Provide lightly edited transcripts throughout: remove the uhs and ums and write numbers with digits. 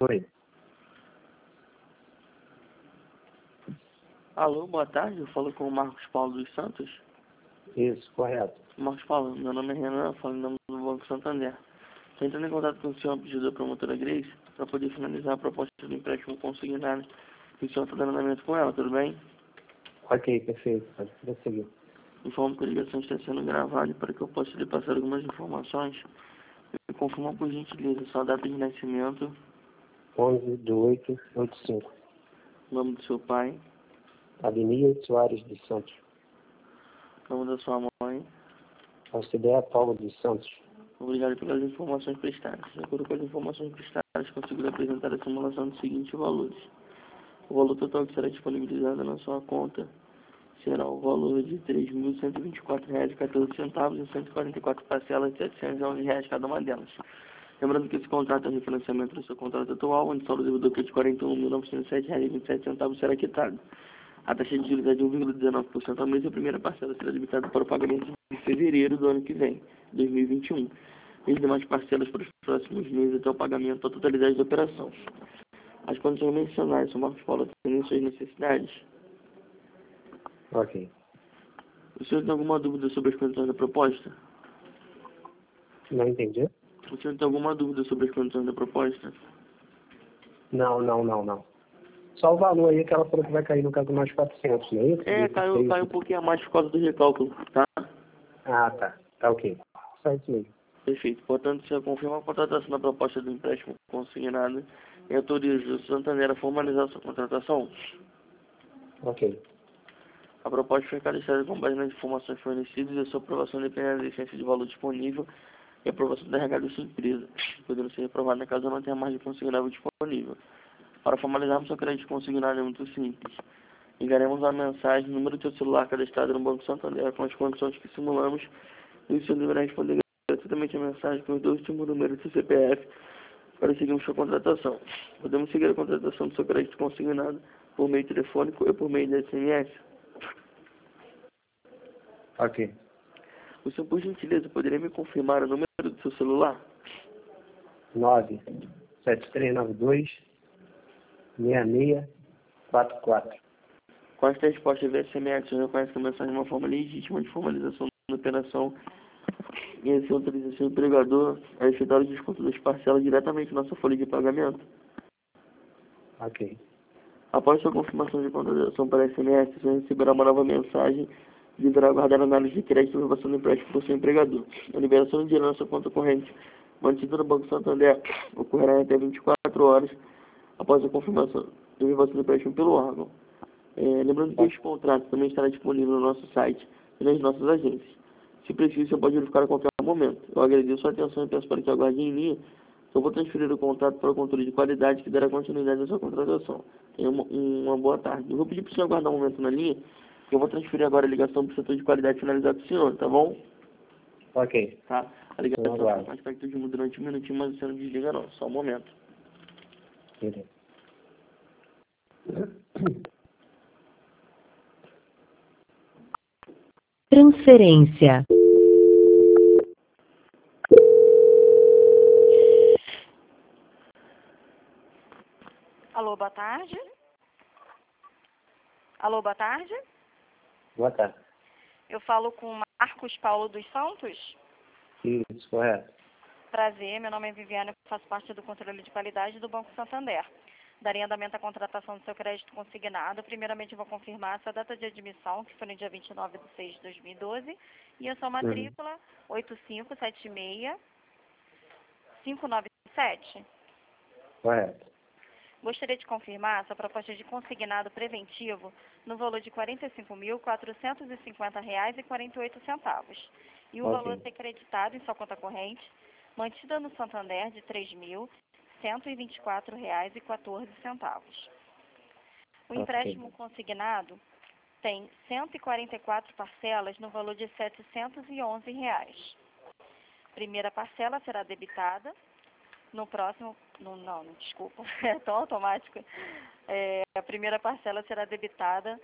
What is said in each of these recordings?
Oi. Alô, boa tarde, eu falo com o Marcos Paulo dos Santos. Isso, correto. Marcos Paulo, meu nome é Renan, falo em nome do Banco Santander. Estou entrando em contato com o senhor, pedido da promotora Grace, para poder finalizar a proposta do empréstimo consignado. E o senhor está dando andamento com ela, tudo bem? Ok, perfeito. Pode prosseguir. Informo que a ligação está sendo gravada e para que eu possa lhe passar algumas informações. Me confirma por gentileza sua data de nascimento, 11/8/85. nome do seu pai, Avenida Soares dos Santos. nome da sua mãe. Auxiliar Paulo dos Santos. Obrigado pelas informações prestadas. De acordo com as informações prestadas, consigo lhe apresentar a simulação dos seguintes valores. O valor total que será disponibilizado na sua conta será o valor de R$ 3.124,14 e 144 parcelas de R$ 711 cada uma delas. Lembrando que esse contrato é um refinanciamento do seu contrato atual, onde o saldo devedor que é de R$ 41.907,27 será quitado. A taxa de juros é de 1,19% ao mês e a primeira parcela será debitada para o pagamento de fevereiro do ano que vem, 2021. E as demais parcelas para os próximos meses até o pagamento da totalidade da operação. As condições mencionadas são Marcos Paulo atendendo suas necessidades. Ok. O senhor tem alguma dúvida sobre as condições da proposta? Não entendi? O senhor tem alguma dúvida sobre as condições da proposta? Não. Só o valor aí que ela falou que vai cair no caso mais 400, não é isso? Caiu um pouquinho a mais por causa do recálculo, tá? Ah, tá. Tá ok. Só isso mesmo. Perfeito. Portanto, o senhor confirma a contratação da proposta do empréstimo consignado e autoriza o Santander a formalizar sua contratação. Ok. A proposta foi cadastrada com base nas informações fornecidas e a sua aprovação depende da existência de valor disponível e a aprovação da RH da sua empresa, podendo ser aprovada caso não tenha margem consignável disponível. Para formalizarmos seu crédito consignado é muito simples. Enviaremos uma mensagem, número do seu celular cadastrado no Banco Santander com as condições que simulamos e o senhor deverá responder gratuitamente a mensagem com os dois últimos números do seu CPF para seguirmos sua contratação. Podemos seguir a contratação do seu crédito consignado por meio telefônico ou por meio de SMS. Ok. O senhor, por gentileza, poderia me confirmar o número do seu celular? 97392-6644. Com esta resposta via SMS, o senhor reconhece que a mensagem é uma forma legítima de formalização da operação e essa autorização do empregador a efetuar o desconto das parcelas diretamente na nossa folha de pagamento. Ok. Após sua confirmação de contratação para SMS, o senhor receberá uma nova mensagem e deverá aguardar a análise de crédito e aprovação do empréstimo por seu empregador. A liberação de dinheiro na sua conta corrente mantida no Banco Santander ocorrerá em até 24 horas após a confirmação da aprovação do empréstimo pelo órgão. Lembrando que este contrato também estará disponível no nosso site e nas nossas agências. Se preciso, você pode verificar a qualquer momento. Eu agradeço a sua atenção e peço para que aguarde em linha. Eu vou transferir o contrato para o controle de qualidade que dará continuidade à sua contratação. Tenha uma boa tarde. Eu vou pedir para o senhor aguardar um momento na linha, que eu vou transferir agora a ligação para o setor de qualidade finalizar com o senhor, tá bom? Ok. Tá. A ligação aguardo. está com aspecto de muda durante um minutinho, mas você não desliga não. Só um momento. Beleza. Transferência. Alô, boa tarde. Alô, boa tarde. Boa tarde. Eu falo com Marcos Paulo dos Santos. Isso, correto. Prazer, meu nome é Viviane, eu faço parte do controle de qualidade do Banco Santander. Darei andamento à contratação do seu crédito consignado. Primeiramente, eu vou confirmar a sua data de admissão, que foi no dia 29/6/2012, e a sua matrícula 8576597. Correto. Gostaria de confirmar a sua proposta de consignado preventivo no valor de R$ 45.450,48. E o valor a ser creditado em sua conta corrente, mantida no Santander, de R$ 3.124,14. O empréstimo consignado tem 144 parcelas no valor de R$ 711. Primeira parcela será debitada no próximo... Não, desculpa, é tão automático. A primeira parcela será debitada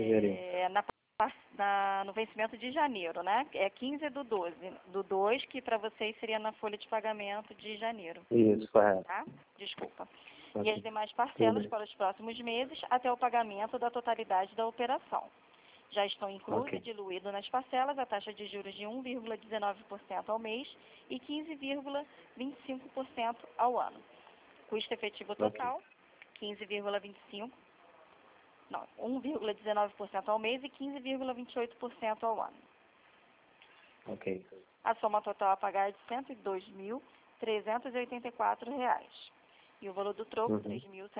no vencimento de janeiro, né? É 15/12. Do 2, que para vocês seria na folha de pagamento de janeiro. Isso, correto. Tá? Desculpa. e as demais parcelas para os próximos meses até o pagamento da totalidade da operação. Já estão inclusos e diluídos nas parcelas a taxa de juros de 1,19% ao mês e 15,25% ao ano. Custo efetivo total, 1,19% ao mês e 15,28% ao ano. Ok. A soma total a pagar é de R$ 102.384 e o valor do troco R$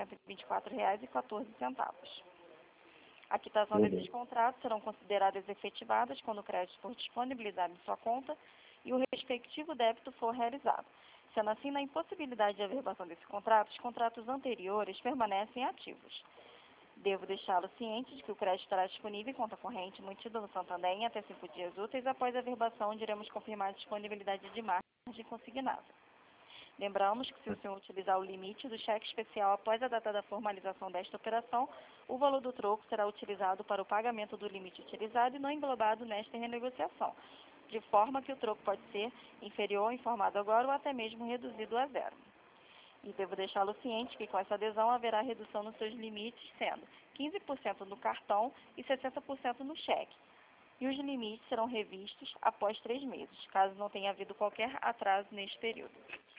3.124,14. A quitação desses contratos serão consideradas efetivadas quando o crédito for disponibilizado em sua conta e o respectivo débito for realizado. Sendo assim, na impossibilidade de averbação desse contrato, os contratos anteriores permanecem ativos. Devo deixá-lo ciente de que o crédito estará disponível em conta corrente mantida no Santander em até 5 dias úteis após a averbação, onde iremos confirmar a disponibilidade de margem consignada. Lembramos que se o senhor utilizar o limite do cheque especial após a data da formalização desta operação, o valor do troco será utilizado para o pagamento do limite utilizado e não englobado nesta renegociação, de forma que o troco pode ser inferior ao informado agora ou até mesmo reduzido a zero. E devo deixá-lo ciente que com essa adesão haverá redução nos seus limites, sendo 15% no cartão e 60% no cheque. E os limites serão revistos após 3 meses, caso não tenha havido qualquer atraso neste período.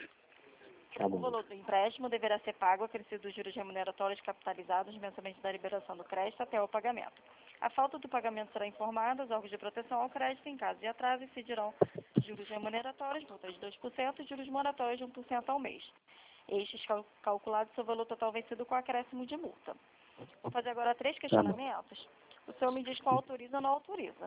O valor do empréstimo deverá ser pago acrescido dos juros remuneratórios capitalizados mensalmente da liberação do crédito até o pagamento. A falta do pagamento será informada aos órgãos de proteção ao crédito em caso de atraso e incidirão juros remuneratórios, multas de 2% e juros moratórios de 1% ao mês. Estes calculados seu valor total vencido com acréscimo de multa. Vou fazer agora 3 questionamentos. O senhor me diz qual autoriza ou não autoriza.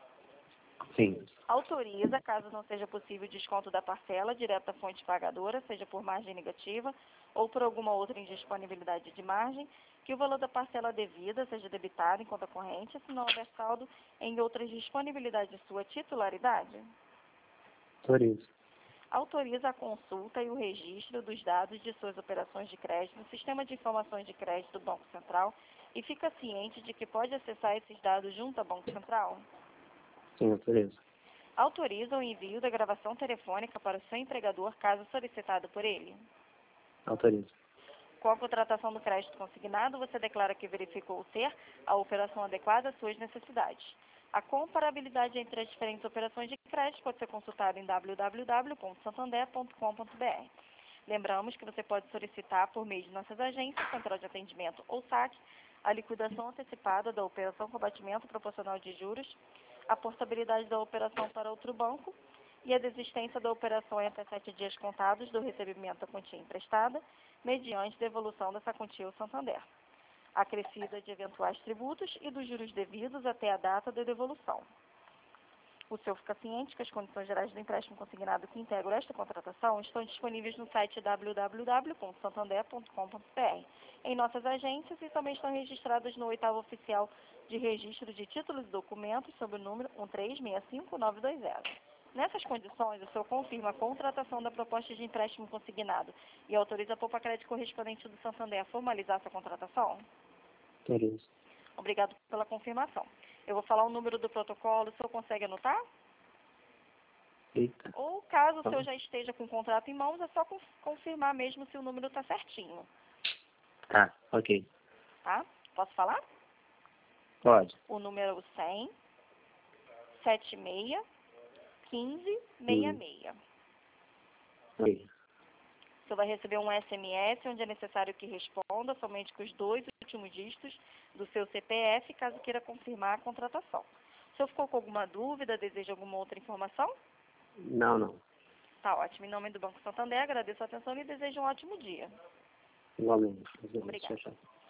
Sim. Autoriza, caso não seja possível o desconto da parcela direto da fonte pagadora, seja por margem negativa ou por alguma outra indisponibilidade de margem, que o valor da parcela devida seja debitado em conta corrente, se não houver saldo em outras disponibilidades de sua titularidade. Autorizo. Autoriza a consulta e o registro dos dados de suas operações de crédito no Sistema de Informações de Crédito do Banco Central e fica ciente de que pode acessar esses dados junto ao Banco Central? Sim, autorizo. Autoriza o envio da gravação telefônica para o seu empregador, caso solicitado por ele? Autorizo. Com a contratação do crédito consignado, você declara que verificou ser a operação adequada às suas necessidades. A comparabilidade entre as diferentes operações de crédito pode ser consultada em www.santander.com.br. Lembramos que você pode solicitar por meio de nossas agências, central de atendimento ou saque, a liquidação antecipada da operação com abatimento proporcional de juros, a portabilidade da operação para outro banco e a desistência da operação em até 7 dias contados do recebimento da quantia emprestada, mediante devolução dessa quantia ao Santander, acrescida de eventuais tributos e dos juros devidos até a data da devolução. O senhor fica ciente que as condições gerais do empréstimo consignado que integram esta contratação estão disponíveis no site www.santander.com.br, em nossas agências e também estão registradas no 8º Oficial de Registro de Títulos e Documentos sob o número 1365920. Nessas condições, o senhor confirma a contratação da proposta de empréstimo consignado e autoriza a Poupa Crédito correspondente do Santander a formalizar essa contratação? Autorizo. Obrigado pela confirmação. Eu vou falar o número do protocolo, o senhor consegue anotar? Eita. Ou, caso o senhor já esteja com o contrato em mãos, é só confirmar mesmo se o número está certinho. Tá, ok. Tá? Posso falar? Pode. O número é 100 76 15 66. Ok. O senhor vai receber um SMS onde é necessário que responda somente com os 2 últimos dígitos do seu CPF, caso queira confirmar a contratação. O senhor ficou com alguma dúvida, deseja alguma outra informação? Não, não. Tá ótimo. Em nome do Banco Santander, agradeço a atenção e desejo um ótimo dia. Igualmente. Obrigada. Tchau, tchau.